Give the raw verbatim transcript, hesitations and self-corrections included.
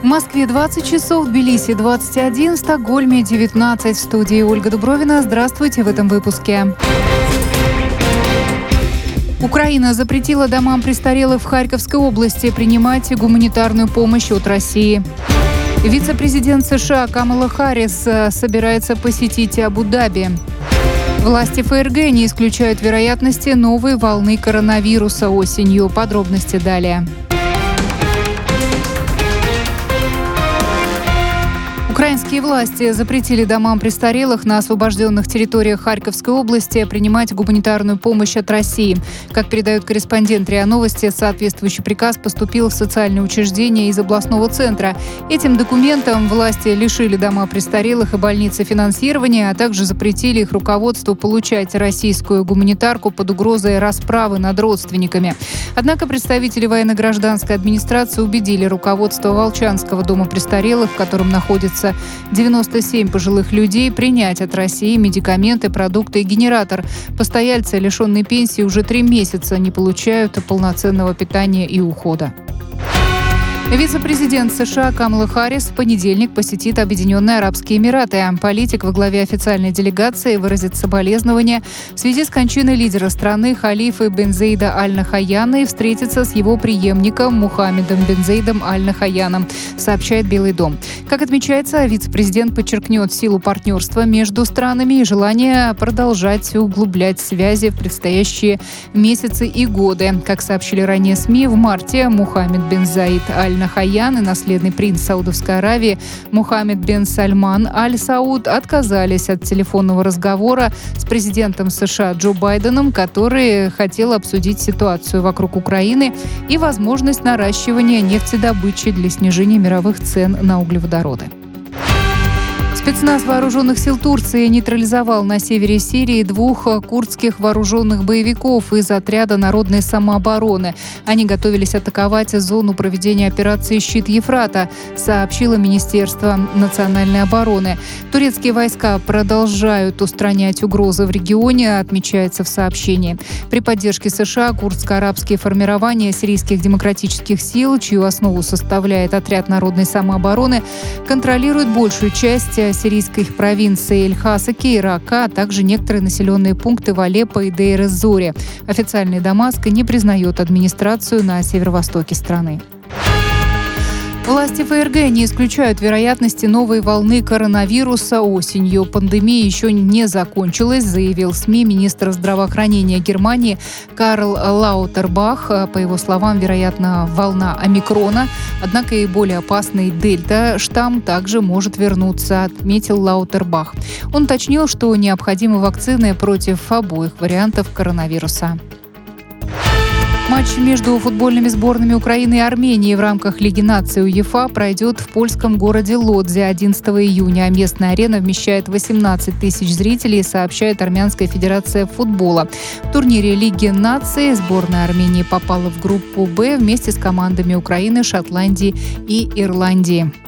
Москве двадцать часов, в Тбилиси двадцать один, в Стокгольме девятнадцать. В студии Ольга Дубровина. Здравствуйте в этом выпуске. Украина запретила домам престарелых в Харьковской области принимать гуманитарную помощь от России. Вице-президент США Камала Харрис собирается посетить Абу-Даби. Власти ФРГ не исключают вероятности новой волны коронавируса осенью. Подробности далее. Украинские власти запретили домам престарелых на освобожденных территориях Харьковской области принимать гуманитарную помощь от России. Как передает корреспондент РИА Новости, соответствующий приказ поступил в социальные учреждения из областного центра. Этим документом власти лишили дома престарелых и больницы финансирования, а также запретили их руководству получать российскую гуманитарку под угрозой расправы над родственниками. Однако представители военно-гражданской администрации убедили руководство Волчанского дома престарелых, в котором находится девяносто семь пожилых людей, принять от России медикаменты, продукты и генератор. Постояльцы, лишенные пенсии, уже три месяца не получают полноценного питания и ухода. Вице-президент США Камала Харрис в понедельник посетит Объединенные Арабские Эмираты. Политик во главе официальной делегации выразит соболезнования в связи с кончиной лидера страны халифа бен Заида аль-Нахаяна и встретится с его преемником Мухаммедом бен Заидом аль-Нахаяном, сообщает Белый дом. Как отмечается, вице-президент подчеркнет силу партнерства между странами и желание продолжать углублять связи в предстоящие месяцы и годы. Как сообщили ранее СМИ, в марте Мухаммед бен Заид аль Нахаян и наследный принц Саудовской Аравии Мухаммед бен Сальман аль-Сауд отказались от телефонного разговора с президентом США Джо Байденом, который хотел обсудить ситуацию вокруг Украины и возможность наращивания нефтедобычи для снижения мировых цен на углеводороды. Спецназ вооруженных сил Турции нейтрализовал на севере Сирии двух курдских вооруженных боевиков из отряда народной самообороны. Они готовились атаковать зону проведения операции «Щит Ефрата», сообщило Министерство национальной обороны. Турецкие войска продолжают устранять угрозы в регионе, отмечается в сообщении. При поддержке США курдско-арабские формирования сирийских демократических сил, чью основу составляет отряд народной самообороны, контролируют большую часть сирийской провинции Эль-Хасаки и Рака, а также некоторые населенные пункты в Алеппо и Дейр-эз-Зоре. Официальный Дамаск не признает администрацию на северо-востоке страны. Власти ФРГ не исключают вероятности новой волны коронавируса осенью. Пандемия еще не закончилась, заявил СМИ министр здравоохранения Германии Карл Лаутербах. По его словам, вероятно, волна омикрона, однако и более опасный дельта-штамм также может вернуться, отметил Лаутербах. Он уточнил, что необходимы вакцины против обоих вариантов коронавируса. Матч между футбольными сборными Украины и Армении в рамках Лиги наций УЕФА пройдет в польском городе Лодзе одиннадцатого июня. Местная арена вмещает восемнадцать тысяч зрителей, сообщает Армянская федерация футбола. В турнире Лиги наций сборная Армении попала в группу «Б» вместе с командами Украины, Шотландии и Ирландии.